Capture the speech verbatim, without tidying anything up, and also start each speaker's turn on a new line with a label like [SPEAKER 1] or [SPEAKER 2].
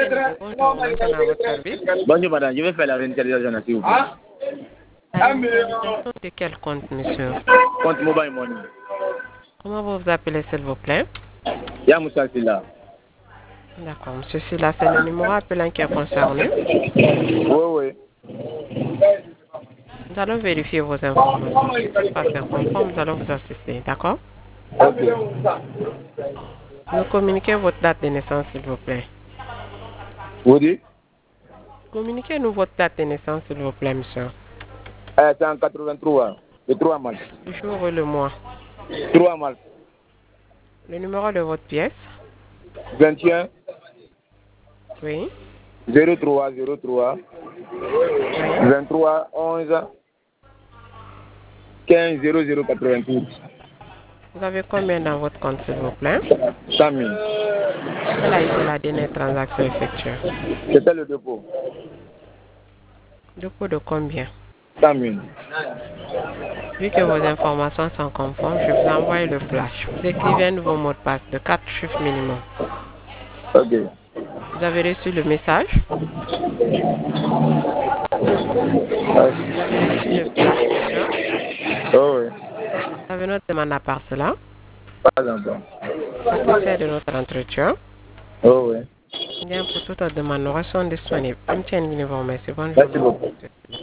[SPEAKER 1] Bonjour, maintenant à votre service.
[SPEAKER 2] Bonjour madame, je vais faire la réinitialisation s'il vous plaît.
[SPEAKER 1] La réinitialisation de quel compte, monsieur?
[SPEAKER 2] Compte mobile money.
[SPEAKER 1] Comment vous vous appelez, s'il vous plaît?
[SPEAKER 2] Yamoussa Silla.
[SPEAKER 1] D'accord, monsieur Silla, c'est le numéro appelant qui est concerné.
[SPEAKER 2] Oui, oui.
[SPEAKER 1] Nous allons vérifier vos informations. Si tout passe en conforme, nous allons vous assister, d'accord?
[SPEAKER 2] Ok.
[SPEAKER 1] Nous communiquez votre date de naissance, s'il vous plaît.
[SPEAKER 2] Vous dites?
[SPEAKER 1] Communiquez-nous votre date de naissance, s'il vous plaît, monsieur.
[SPEAKER 2] Euh, c'est en quatre-vingt-trois, le trois mars.
[SPEAKER 1] Le jour et le mois.
[SPEAKER 2] trois mars.
[SPEAKER 1] Le numéro de votre pièce.
[SPEAKER 2] vingt et un.
[SPEAKER 1] Oui.
[SPEAKER 2] zéro trois zéro trois.
[SPEAKER 1] Oui.
[SPEAKER 2] vingt-trois onze. quinze zéro zéro quatre-vingt-huit.
[SPEAKER 1] Vous avez combien dans votre compte, s'il vous plaît?
[SPEAKER 2] cent mille.
[SPEAKER 1] Quelle a été la dernière transaction effectuée?
[SPEAKER 2] C'était le dépôt.
[SPEAKER 1] Dépôt de combien?
[SPEAKER 2] cent mille.
[SPEAKER 1] Vu que vos informations sont conformes, je vous envoie le flash. Vous écrivez un nouveau mot de passe de quatre chiffres minimum.
[SPEAKER 2] Ok.
[SPEAKER 1] Vous avez reçu le message? Vous avez reçu le flash, monsieur?
[SPEAKER 2] Oh oui.
[SPEAKER 1] Vous avez notre demande à part cela?
[SPEAKER 2] Pas encore.
[SPEAKER 1] Satisfait de notre entretien?
[SPEAKER 2] Oh oui.
[SPEAKER 1] Bien, pour toute autre demande, nous restons disponibles. M T N Uniforme, c'est bonne
[SPEAKER 2] Merci
[SPEAKER 1] journée.
[SPEAKER 2] beaucoup.